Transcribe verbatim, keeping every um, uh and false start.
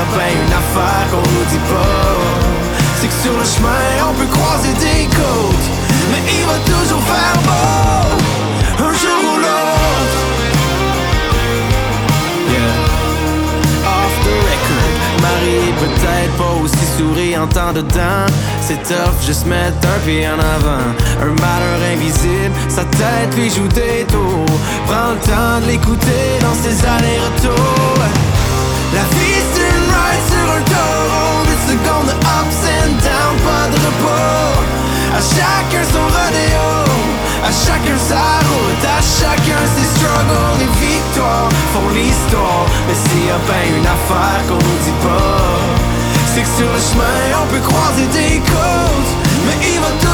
ben une affaire qu'on nous dit pas, c'est que sur le chemin on peut croiser des côtes, mais il va toujours faire beau, un jour ou l'autre. Yeah. Off the record, Marie est peut-être pas aussi souriante en dedans. C'est tough, juste mettre un pied en avant. Un malheur invisible, sa tête lui joue des tours. Prends le temps de l'écouter dans ses allers-retours. La vie c'est une ride sur un taureau, des secondes de ups and downs, pas de repos. À chacun son rodéo, à chacun sa route, à chacun ses struggles. Les victoires font l'histoire, mais s'il y a ben une affaire qu'on nous dit pas, c'est que sur le chemin on peut croiser des côtes, mais il va